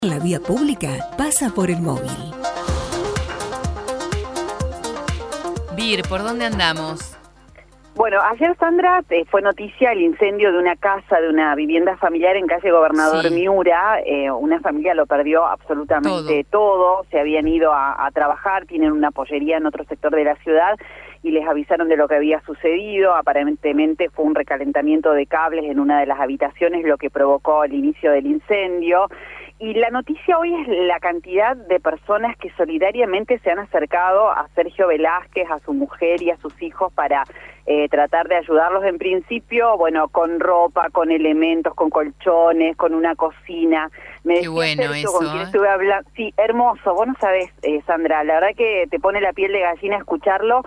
La vía pública pasa por el móvil. Vir, ¿por dónde andamos? Bueno, ayer, Sandra, fue noticia el incendio de una casa, de una vivienda familiar en calle Gobernador Miura. Una familia lo perdió absolutamente todo. Se habían ido a trabajar, tienen una pollería en otro sector de la ciudad y les avisaron de lo que había sucedido. Aparentemente fue un recalentamiento de cables en una de las habitaciones lo que provocó el inicio del incendio. Y la noticia hoy es la cantidad de personas que solidariamente se han acercado a Sergio Velázquez, a su mujer y a sus hijos para tratar de ayudarlos en principio, bueno, con ropa, con elementos, con colchones, con una cocina. Qué bueno Sergio, eso, con quien estuve hablando. Sí, hermoso, vos no sabés, Sandra, la verdad que te pone la piel de gallina escucharlo.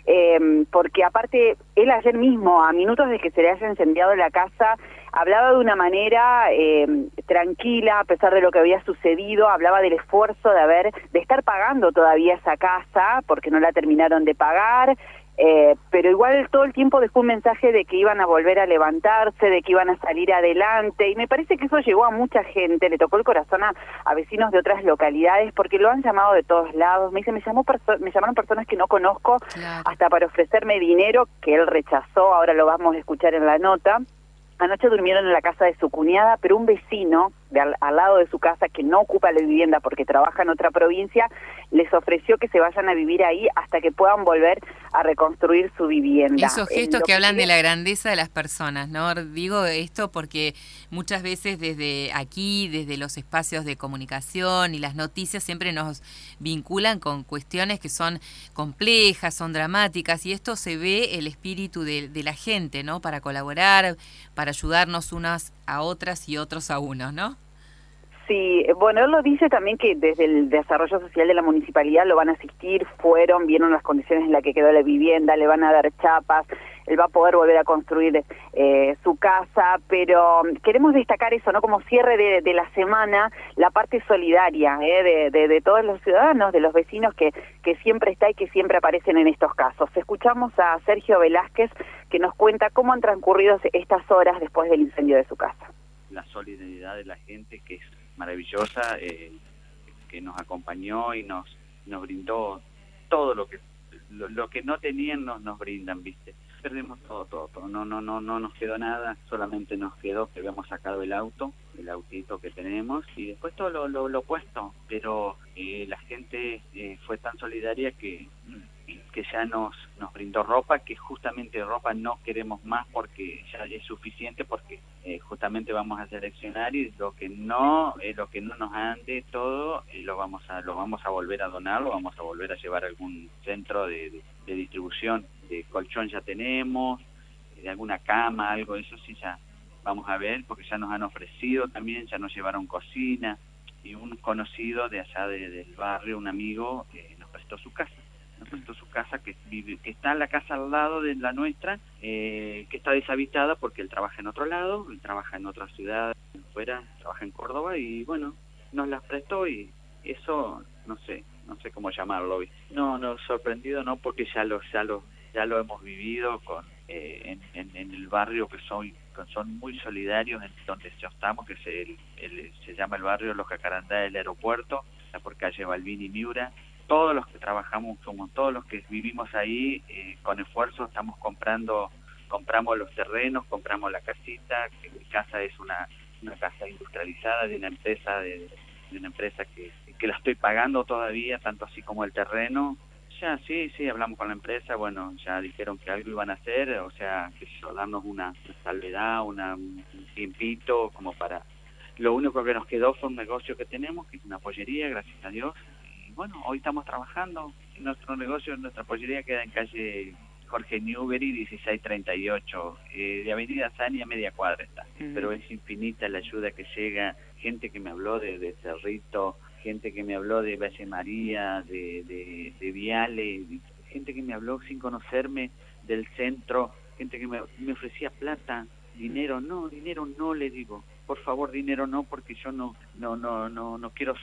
Porque aparte, él ayer mismo, a minutos de que se le haya incendiado la casa, hablaba de una manera tranquila, a pesar de lo que había sucedido, hablaba del esfuerzo de estar pagando todavía esa casa, porque no la terminaron de pagar, pero igual todo el tiempo dejó un mensaje de que iban a volver a levantarse, de que iban a salir adelante, y me parece que eso llegó a mucha gente, le tocó el corazón a vecinos de otras localidades, porque lo han llamado de todos lados. Me llamaron personas que no conozco, claro, hasta para ofrecerme dinero, que él rechazó, ahora lo vamos a escuchar en la nota. Anoche durmieron en la casa de su cuñada, pero un vecino al lado de su casa, que no ocupa la vivienda porque trabaja en otra provincia, les ofreció que se vayan a vivir ahí hasta que puedan volver a reconstruir su vivienda. Esos gestos que hablan de la grandeza de las personas, ¿no? Digo esto porque muchas veces desde aquí, desde los espacios de comunicación y las noticias, siempre nos vinculan con cuestiones que son complejas, son dramáticas, y esto se ve el espíritu de la gente, ¿no? Para colaborar, para ayudarnos unas a otras y otros a unos, ¿no? Sí, bueno, él lo dice también que desde el desarrollo social de la municipalidad lo van a asistir, vieron las condiciones en las que quedó la vivienda, le van a dar chapas, él va a poder volver a construir su casa, pero queremos destacar eso, ¿no? Como cierre de la semana, la parte solidaria de todos los ciudadanos, de los vecinos que siempre está y que siempre aparecen en estos casos. Escuchamos a Sergio Velázquez, que nos cuenta cómo han transcurrido estas horas después del incendio de su casa. La solidaridad de la gente, que es maravillosa, que nos acompañó y nos brindó todo lo que no tenían, nos brindan, ¿viste? Perdimos todo, no nos quedó nada, solamente nos quedó que habíamos sacado el autito que tenemos, y después todo lo opuesto, pero la gente fue tan solidaria que ya nos brindó ropa, que justamente ropa no queremos más porque ya es suficiente, porque justamente vamos a seleccionar, y lo que no nos ande todo lo vamos a volver a donar, lo vamos a volver a llevar a algún centro de distribución. De colchón ya tenemos, de alguna cama, algo de eso sí ya vamos a ver, porque ya nos han ofrecido también, ya nos llevaron cocina, y un conocido de allá del barrio, un amigo, nos prestó su casa. Que está en la casa al lado de la nuestra, que está deshabitada porque él trabaja en otro lado, él trabaja en otra ciudad fuera, trabaja en Córdoba, y bueno, nos las prestó, y eso no sé cómo llamarlo. No, sorprendido no, porque ya lo hemos vivido en el barrio, que son muy solidarios, en donde ya estamos, que se llama el barrio Los Jacarandá del Aeropuerto, está por calle Balbín y Miura. Todos los que trabajamos, como todos los que vivimos ahí, con esfuerzo compramos los terrenos, compramos la casita, que mi casa es una casa industrializada de una empresa que la estoy pagando todavía, tanto así como el terreno. Ya sí, hablamos con la empresa, bueno, ya dijeron que algo iban a hacer, o sea, que darnos una salvedad, un tiempito, como para... Lo único que nos quedó fue un negocio que tenemos, que es una pollería, gracias a Dios. Bueno, hoy estamos trabajando. Nuestro negocio, nuestra pollería queda en calle Jorge Newbery, 1638, de Avenida Sania, media cuadra está. Pero es infinita la ayuda que llega, gente que me habló de Cerrito, gente que me habló de Valle María, de Viale, gente que me habló sin conocerme del centro, gente que me ofrecía plata, dinero no, le digo, por favor, dinero no, porque yo no quiero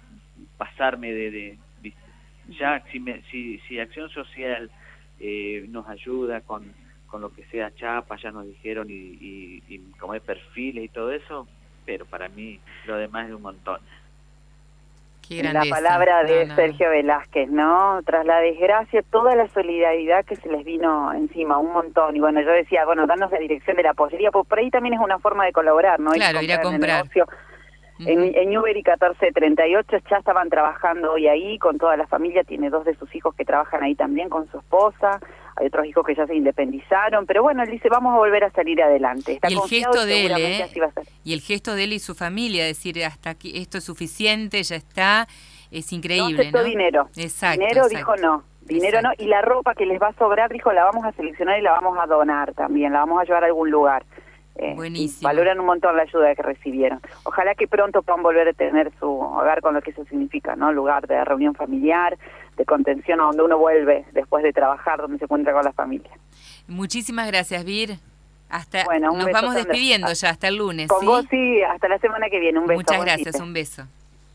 pasarme ¿viste? Ya si Acción Social nos ayuda con lo que sea chapa, ya nos dijeron, y como hay perfiles y todo eso, pero para mí lo demás es un montón. Qué la grandeza. palabra de No. Sergio Velázquez, ¿no? Tras la desgracia, toda la solidaridad que se les vino encima, un montón. Y bueno, yo decía, bueno, danos la dirección de la pollería, pues por ahí también es una forma de colaborar, ¿no? Claro, ir a en el comprar. negocio. En Newbery 1438 ya estaban trabajando hoy ahí con toda la familia, tiene 2 de sus hijos que trabajan ahí también con su esposa, hay otros hijos que ya se independizaron, pero bueno, él dice, vamos a volver a salir adelante. Está Y el confiado gesto y de él, seguramente así va a ser. y el gesto de él y su familia, decir, hasta aquí, esto es suficiente, ya está, es increíble, No aceptó ¿no? dinero. Exacto, Dinero exacto. dijo no. Dinero Exacto. no. Y la ropa que les va a sobrar, dijo, la vamos a seleccionar y la vamos a donar también, la vamos a llevar a algún lugar. Buenísimo. Valoran un montón la ayuda que recibieron. Ojalá que pronto puedan volver a tener su hogar con lo que eso significa, ¿no? Lugar de reunión familiar, de contención, a donde uno vuelve después de trabajar, donde se encuentra con la familia. Muchísimas gracias, Vir. Hasta Bueno, un nos beso, vamos Sandra. despidiendo ya, hasta el lunes. Con ¿sí? vos sí, hasta la semana que viene. Un beso. Muchas buen gracias, fin de. un beso.